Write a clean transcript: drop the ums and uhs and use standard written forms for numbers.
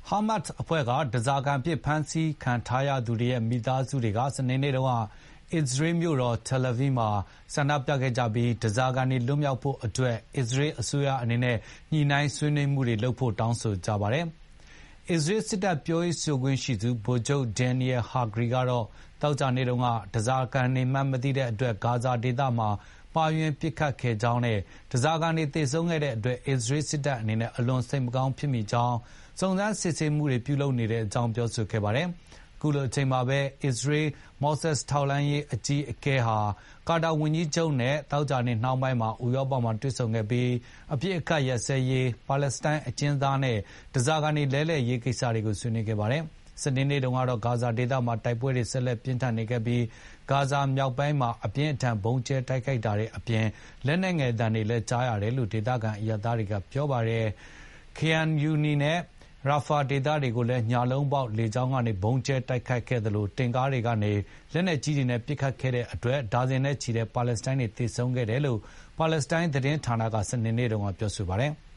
ဟာမတ်စ်အဖွဲ့ကဓားစာခံအဖြစ်ဖမ်းဆီးခံထားရသူတွေရဲ့မိသားစုတွေကစနေနေ့တုန်းကအစ္စရေးမြို့တော်တယ်လ်အဗစ်မှာဆန္ဒပြခဲ့ကြပြီးဓားစာခံတွေလွတ်မြောက်ဖို့အတွက်အစ္စရေးအစိုးရအနေနဲ့ညှိနှိုင်းဆွေးနွေးမှုတွေလုပ်ဖို့တောင်းဆိုကြပါတယ်။အစ္စရေးစစ်တပ်ပြောရေးဆိုခွင့်ရှိသူဗိုလ်ချုပ်ဒန်နီယယ်ဟာဂရီကတော့သောကြာနေ့တုန်းကဓားစာခံတွေမှန်းမသိတဲ့အတွက်ဂါဇာဒေသမှာပါဝင်ပစ်ခတ်ခဲ့ကြောင်းနဲ့ဓားစာခံတွေသေဆုံးခဲ့တဲ့အတွက်အစ္စရေးစစ်တပ်အနေနဲ့အလွန်စိတ်မကောင်းဖြစ်မိကြောင်းစုံစမ်းစစ်ဆေးမှုတွေပြုလုပ်နေကြောင်းပြောဆိုခဲ့ပါတယ်။အခုလိုအချိန်မှာပဲအစ္စရေးမော့ဆက်ထောက်လှမ်းရေးအကြီးအကဲဟာကာတာဝန်ကြီးချုပ်နဲ့သောကြာနေ့နှောင်းပိုင်းမှာဥရောပမှာတွေ့ဆုံခဲ့ပြီးအပြစ်အခတ်ရပ်စဲရေးပါလက်စတိုင်းအကျဉ်းသားနဲ့ဓားစာခံတွေလဲလှယ်ရေးကိစ္စတွေကိုဆွေးနွေးခဲ့ပါတယ်။စနေနေ့တုန်းကတော့ဂါဇာဒေသမှာတိုက်ပွဲတွေဆက်လက်ပြင်းထန်နေခဲ့ပြီးဂါဇာမြောက်ပိုင်းမှာအပြင်းအထန်ဗုံးကျဲတိုက်ခိုက်တာတွေအပြင်လက်နက်ငယ်တံတွေလည်းကြားရတယ်လို့ဒေသခံအရပ်သားတွေကပြောပါတယ်။ Khan Yunis နဲ့ရာဖာဒေသတွေကိုလည်းညလုံးပေါက်လေကြောင်းကနေဗုံးကျဲတိုက်ခိုက်ခဲ့သလိုတင့်ကားတွေကနေလက်နက်ကြီးတွေနဲ့ပစ်ခတ်ခဲ့တဲ့အတွက်ဒါဇင်နဲ့ချီတဲ့ပါလက်စတိုင်းတွေသေဆုံးခဲ့တယ်လို့ပါလက်စတိုင်းသတင်းဌာနကစနေနေ့တုန်းကပြောဆိုပါတယ်။